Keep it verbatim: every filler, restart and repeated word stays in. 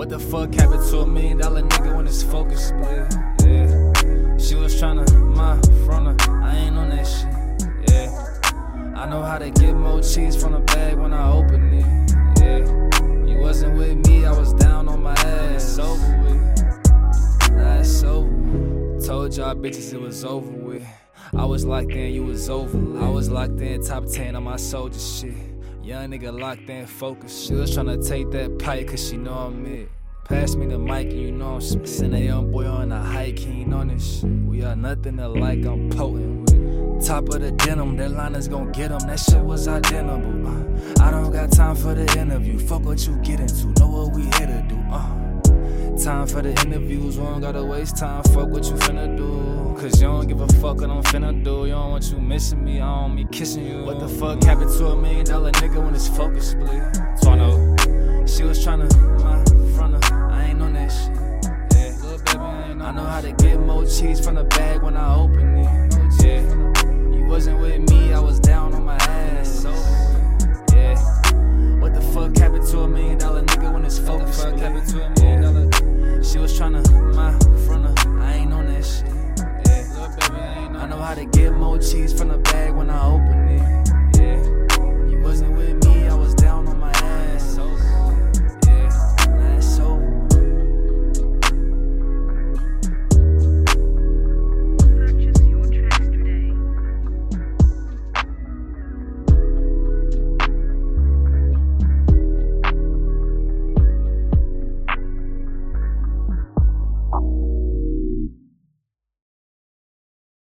What the fuck happened to a million dollar nigga when his focus split? Yeah. She was tryna my front her, I ain't on that shit. Yeah. I know how to get more cheese from the bag when I open it. Yeah. You wasn't with me, I was down on my ass. It's over with. Nah, it's over. Told y'all bitches it was over with. I was locked in, you was over with. I was locked in, top ten on my soldier shit. Young nigga locked in, focused. She was tryna take that pipe cause she know I'm it. Pass me the mic and you know I'm spit. Send a young boy on a hike, he ain't on this shit. We are nothing alike, I'm potent with. Top of the denim, that line is gon' get him. That shit was identical. Uh, I don't got time for the interview. Fuck what you get into, know what we here to do. Uh. Time for the interviews, we don't gotta waste time. Fuck what you finna do. Cause you don't give a fuck what I'm finna do. You don't want you missing me, I don't me kissing you. What the fuck happened to a million dollar nigga when his focus split? So I know she was tryna my front her, I ain't on that shit. Yeah, little baby, I ain't know. I know how to get more cheese from the bag when I open it. Yeah, you wasn't with me, I was down on my ass.